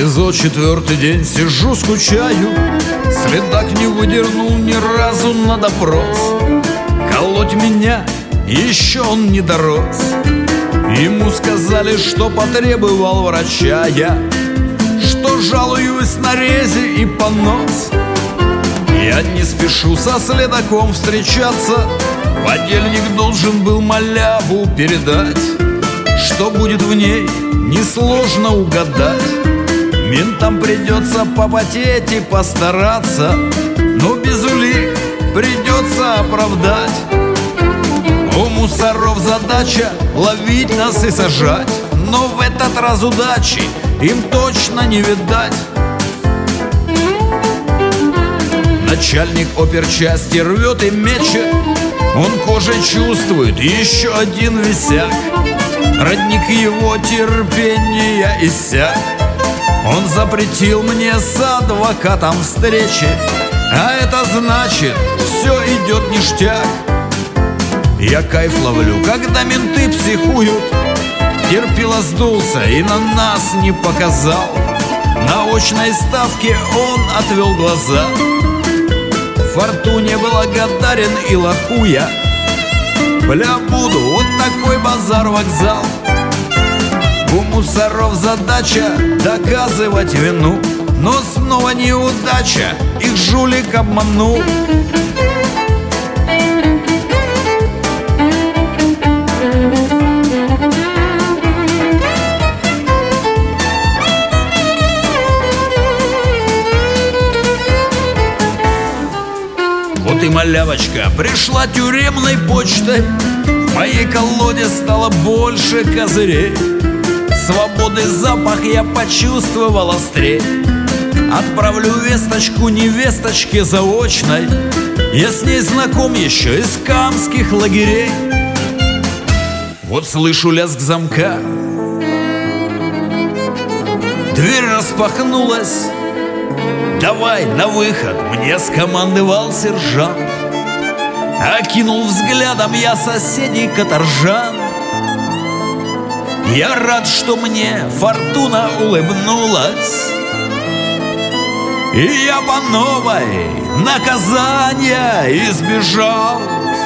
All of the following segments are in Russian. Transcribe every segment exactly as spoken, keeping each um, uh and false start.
СИЗО четвертый день сижу, скучаю. Следак не выдернул ни разу на допрос. Колоть меня еще он не дорос. Ему сказали, что потребовал врача я, что жалуюсь на рези и понос. Я не спешу со следаком встречаться. Подельник должен был маляву передать. Что будет в ней, несложно угадать. Ментам придется попотеть и постараться, но без улик придется оправдать. У мусоров задача ловить нас и сажать, но в этот раз удачи им точно не видать. Начальник оперчасти рвет и мечет, он кожей чувствует еще один висяк. Родник его терпения иссяк. Он запретил мне с адвокатом встречи, а это значит, все идет ништяк. Я кайф ловлю, когда менты психуют. Терпило сдулся и на нас не показал. На очной ставке он отвел глаза. Фортуне благодарен и лоху я. Бля, буду, вот такой базар-вокзал. У мусоров задача доказывать вину, но снова неудача, их жулик обманул. Вот и малявочка пришла тюремной почтой. В моей колоде стало больше козырей. Свободы запах я почувствовал острей. Отправлю весточку невесточке заочной. Я с ней знаком еще из камских лагерей. Вот слышу лязг замка. Дверь распахнулась. «Давай на выход!» — мне скомандовал сержант. Окинул взглядом я соседей каторжан. Я рад, что мне фортуна улыбнулась, и я по новой наказания избежал.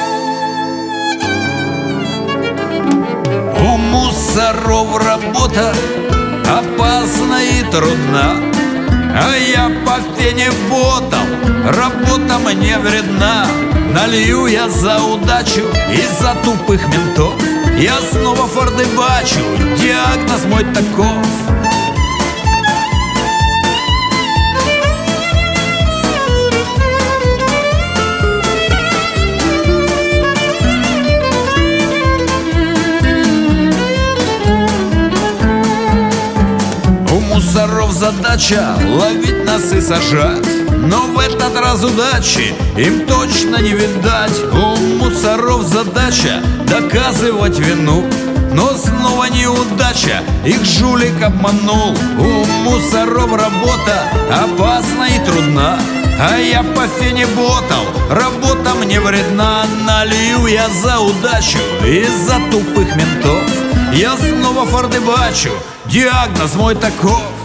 У мусоров работа опасна и трудна, а я по фене ботал, работа мне вредна. Налью я за удачу из-за тупых ментов. Я снова фордыбачу, диагноз мой таков. У мусоров задача ловить нас и сажать, но в этот раз удачи им точно не видать. У мусоров задача доказывать вину, но снова неудача, их жулик обманул. У мусоров работа опасна и трудна, а я по фене ботал, работа мне вредна. Налью я за удачу из-за тупых ментов. Я снова фордыбачу, диагноз мой таков.